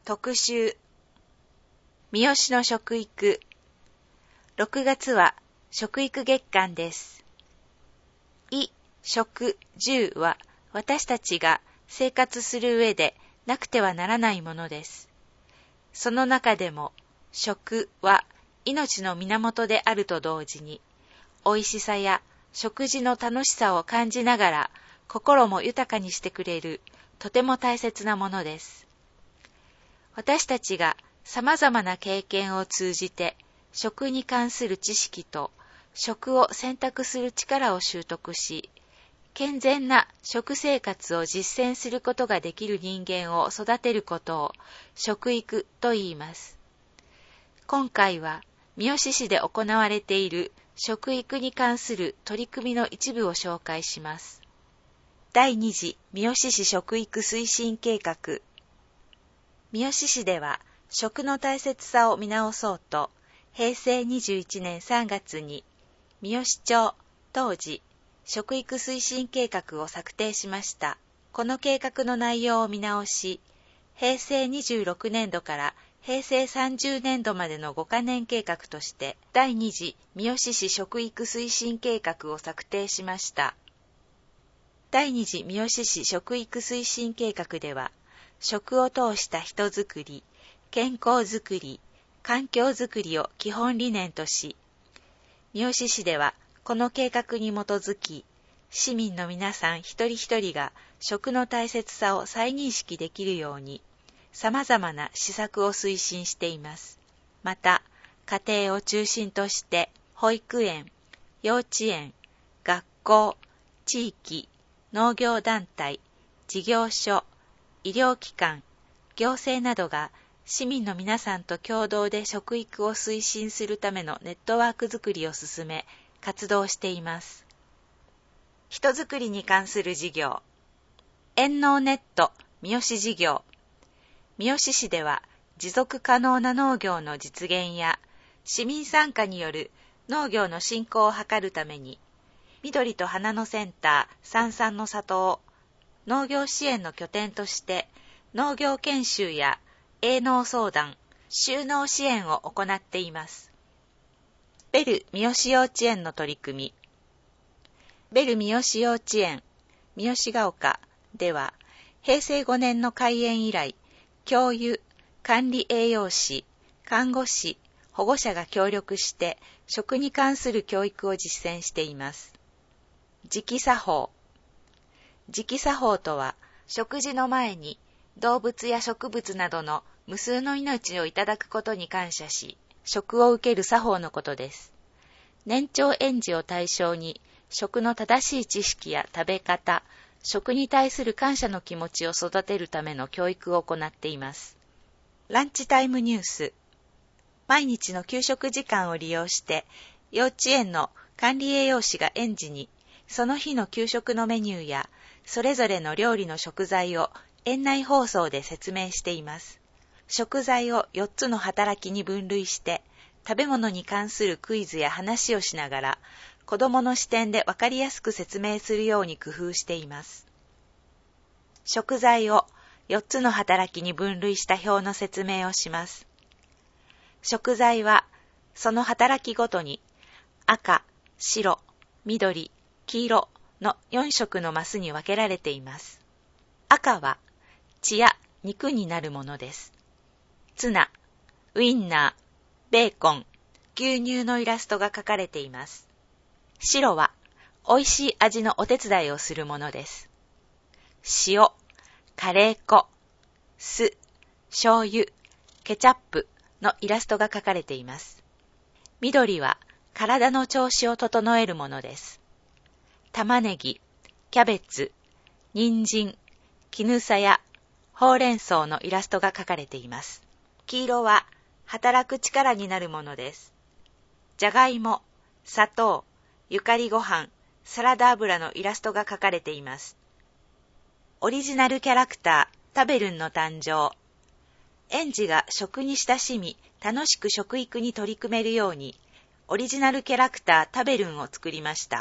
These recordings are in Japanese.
特集三好の食育。6月は食育月間です。衣、食、住は私たちが生活する上でなくてはならないものです。その中でも食は命の源であると同時に、美味しさや食事の楽しさを感じながら心も豊かにしてくれるとても大切なものです。私たちが様々な経験を通じて食に関する知識と食を選択する力を習得し、健全な食生活を実践することができる人間を育てることを食育と言います。今回は三好市で行われている食育に関する取り組みの一部を紹介します。第2次三好市食育推進計画。三好市では食の大切さを見直そうと、平成21年3月に三好町当時食育推進計画を策定しました。この計画の内容を見直し、平成26年度から平成30年度までの5カ年計画として第2次三好市食育推進計画を策定しました。第2次三好市食育推進計画では、食を通した人づくり、健康づくり、環境づくりを基本理念とし、三好市ではこの計画に基づき、市民の皆さん一人一人が食の大切さを再認識できるように、様々な施策を推進しています。また、家庭を中心として、保育園、幼稚園、学校、地域、農業団体、事業所、医療機関、行政などが市民の皆さんと共同で食育を推進するためのネットワークづくりを進め、活動しています。人づくりに関する事業。遠農ネット三好事業。三好市では持続可能な農業の実現や市民参加による農業の振興を図るために、緑と花のセンター三々の里を農業支援の拠点として農業研修や営農相談、就農支援を行っています。ベル三好幼稚園の取り組み。ベル三好幼稚園、三好が丘では、平成5年の開園以来、教諭、管理栄養士、看護師、保護者が協力して食に関する教育を実践しています。食作法。食作法とは、食事の前に動物や植物などの無数の命をいただくことに感謝し、食を受ける作法のことです。年長園児を対象に、食の正しい知識や食べ方、食に対する感謝の気持ちを育てるための教育を行っています。ランチタイムニュース。毎日の給食時間を利用して、幼稚園の管理栄養士が園児に、その日の給食のメニューや、それぞれの料理の食材を園内放送で説明しています。食材を4つの働きに分類して、食べ物に関するクイズや話をしながら、子どもの視点でわかりやすく説明するように工夫しています。食材を4つの働きに分類した表の説明をします。食材は、その働きごとに赤、白、緑、黄色の4色のマスに分けられています。赤は血や肉になるものです。ツナ、ウインナー、ベーコン、牛乳のイラストが描かれています。白は美味しい味のお手伝いをするものです。塩、カレー粉、酢、醤油、ケチャップのイラストが描かれています。緑は体の調子を整えるものです。玉ねぎ、キャベツ、人参、絹さやほうれん草のイラストが描かれています。黄色は働く力になるものです。じゃがいも、砂糖、ゆかりご飯、サラダ油のイラストが描かれています。オリジナルキャラクター、タベルンの誕生。園児が食に親しみ、楽しく食育に取り組めるように、オリジナルキャラクター、タベルンを作りました。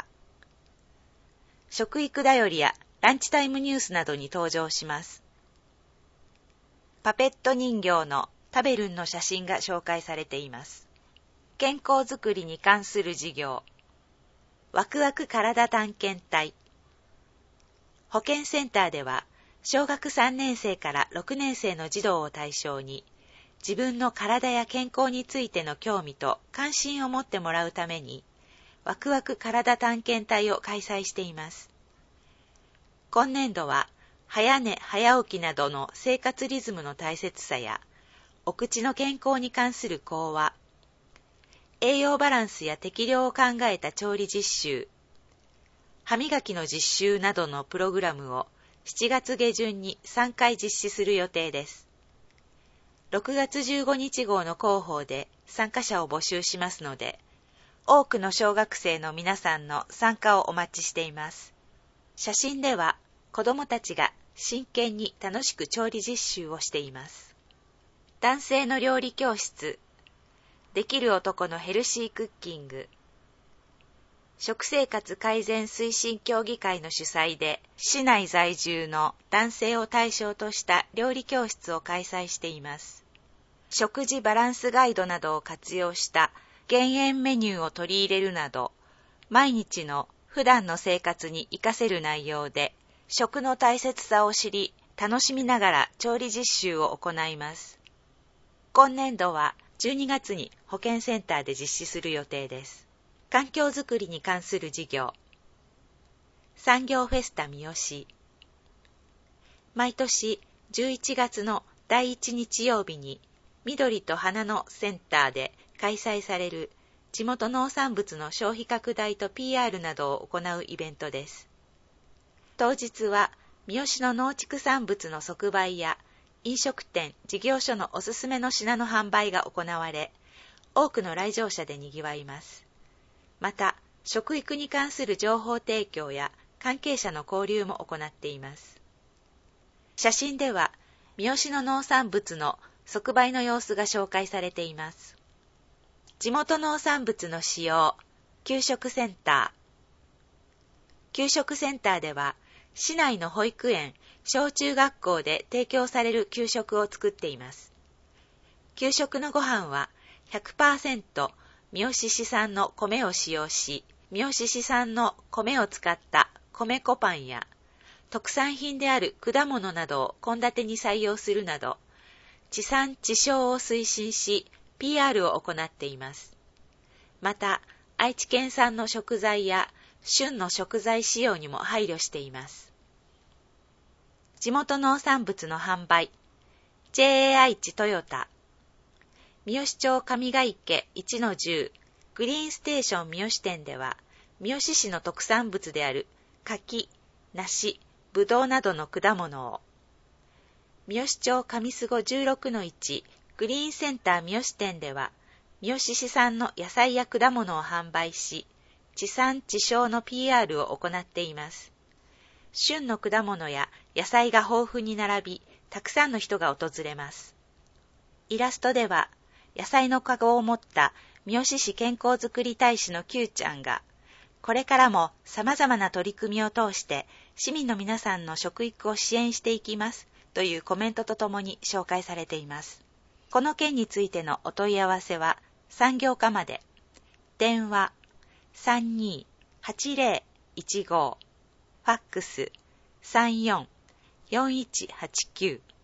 食育だよりやランチタイムニュースなどに登場します。 パペット人形のタベルンの写真が紹介されています。健康づくりに関する授業。ワクワク体探検隊。保健センターでは、小学3年生から6年生の児童を対象に、自分の体や健康についての興味と関心を持ってもらうために、ワクワク体探検隊を開催しています。今年度は、早寝早起きなどの生活リズムの大切さや、お口の健康に関する講話、栄養バランスや適量を考えた調理実習、歯磨きの実習などのプログラムを7月下旬に3回実施する予定です。6月15日号の広報で参加者を募集しますので、多くの小学生の皆さんの参加をお待ちしています。写真では子どもたちが真剣に楽しく調理実習をしています。男性の料理教室、できる男のヘルシークッキング、食生活改善推進協議会の主催で、市内在住の男性を対象とした料理教室を開催しています。食事バランスガイドなどを活用した減塩メニューを取り入れるなど、毎日の普段の生活に活かせる内容で、食の大切さを知り、楽しみながら調理実習を行います。今年度は12月に保健センターで実施する予定です。環境づくりに関する授業。産業フェスタ三好。毎年11月の第1日曜日に緑と花のセンターで開催される地元農産物の消費拡大と PR などを行うイベントです。当日は三好の農畜産物の即売や飲食店、事業所のおすすめの品の販売が行われ、多くの来場者で賑わいます。また、食育に関する情報提供や関係者の交流も行っています。写真では、三好の農産物の即売の様子が紹介されています。地元農産物の使用、給食センター。給食センターでは、市内の保育園、小中学校で提供される給食を作っています。給食のご飯は 100% 三好市産の米を使用し、三好市産の米を使った米粉パンや、特産品である果物などを献立に採用するなど、地産地消を推進し、PR を行っています。また、愛知県産の食材や旬の食材使用にも配慮しています。地元農産物の販売、JA 愛知トヨタ、三好町上ヶ池 1-10 グリーンステーション三好店では、三好市の特産物である柿、梨、ぶどうなどの果物を、三好町上菅 16-1 グリーンセンター三好店では、三好市産の野菜や果物を販売し、地産地消の PR を行っています。旬の果物や野菜が豊富に並び、たくさんの人が訪れます。イラストでは、野菜のかごを持った三好市健康づくり大使の Q ちゃんが、これからも様々な取り組みを通して市民の皆さんの食育を支援していきますというコメントとともに紹介されています。この件についてのお問い合わせは産業課まで。電話 32-8015 ファックス 34-4189